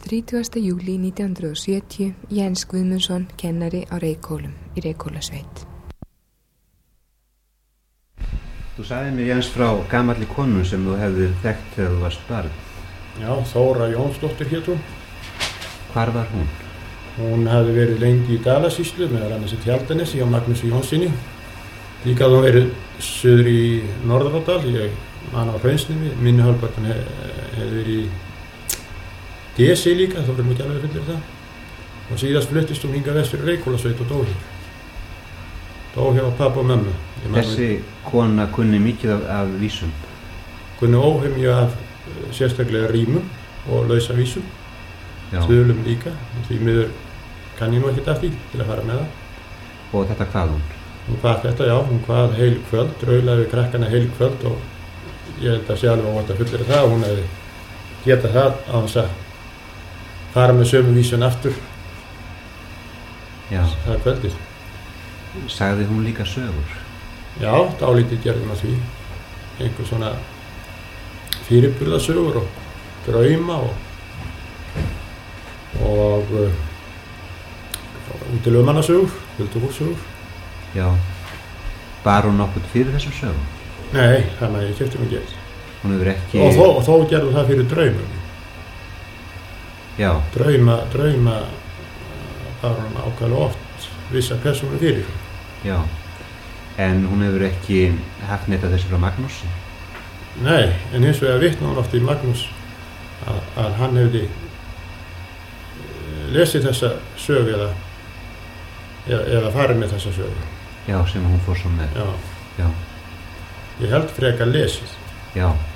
30. júlí 1970, Jens Guðmundsson, kennari á Reykhólum í Reykhólasveit. Þú sagði mér, Jens, frá gamalli konu sem þú hefðir þekkt þegar þú varst barn. Já, Þóra Jónsdóttir hét hún. Hvar var hún? Hún hafði verið lengi í Dalasýslu meðal annars í Tjaldanesi hjá Magnúsi Jónssoni. Líka hafði hún verið suður í Norðurárdal, ég man á Hraunsnemi, minni hálfpartin hefði verið í Desi líka, þá verðum við ekki alveg fullir það. Og síðast fluttist hún hingað vest fyrir Reykhólasveit og dó hér. Dó hjá pappa og mömmu. Þessi kona kunni mikið af vísum? Kunni óhemju af sérstaklega rímum og lausa vísum. Þulum líka, því miður kann ég nú ekkert af því til að fara með það. Og þetta hvað hún? Hún hvað þetta, já, hún hvað heil kvöld, raulaði við krakkana heil kvöld og ég held að sé alveg óvænt að fullir það og hún hefði getað það á þess að fara með sömu vísun aftur. Já. Það kvöldið. Sagði hún líka sögur? Já, dálítið gerði hún að því. Einhver svona fyrirburðasögur og drauma og útilegumannasögur, huldufólkssögur. Já. Bar hún nokkuð fyrir þessum sögum? Nei, það með ég keypti mig gerð. Hún hefur ekki... Og þó gerði það fyrir draumum. Já. Drauma bar hún ákveðlega oft vissa persónur fyrir. Já. En hún hefur ekki haft neitt af þessu frá Magnúsi? Nei, en hins vegar vitnaði hún oft í Magnús að hann hefði lesið þessa sögu eða farið með þessa sögu. Já, sem hún fór svo með. Já. Já. Ég held frekar lesið. Já.